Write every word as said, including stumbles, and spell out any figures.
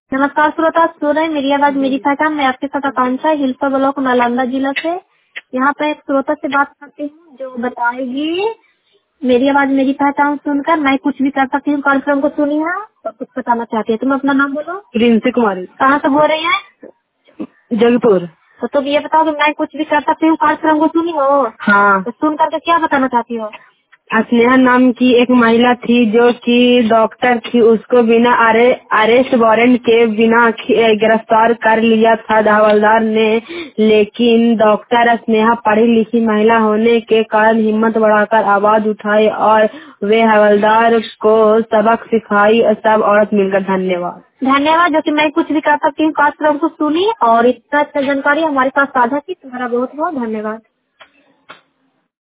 नमस्कार श्रोता, सुन रहे हैं मेरी आवाज मेरी पहचान। मैं आपके साथ आकांक्षा, हिलसा ब्लॉक, नालंदा जिला से। यहाँ पे एक श्रोता से बात करती हूँ जो बताएगी मेरी आवाज मेरी पहचान सुनकर मैं कुछ भी कर सकती हूँ। कार्यक्रम को सुनी है और कुछ बताना चाहती है। तुम अपना नाम बोलो। प्रिंसी कुमारी, कहाँ से बोल रही है? जगपुर। तो तुम ये बताओ कि मैं कुछ भी कर सकती हूँ। कार्यक्रम को सुनी हो हाँ, तो सुन करके क्या बताना चाहती हो? स्नेहा नाम की एक महिला थी जो कि डॉक्टर थी। उसको बिना अरे, अरेस्ट वारंट के बिना खि- गिरफ्तार कर लिया था हवलदार ने। लेकिन डॉक्टर स्नेहा पढ़ी लिखी महिला होने के कारण हिम्मत बढ़ाकर आवाज उठाई और वे हवलदार को सबक सिखाई। सब औरत मिलकर। धन्यवाद। धन्यवाद। जो कि मैं कुछ भी कर सकती हूँ। कार्यक्रम को सुनी और इतना अच्छा जानकारी हमारे पास साझा की। तुम्हारा बहुत बहुत धन्यवाद।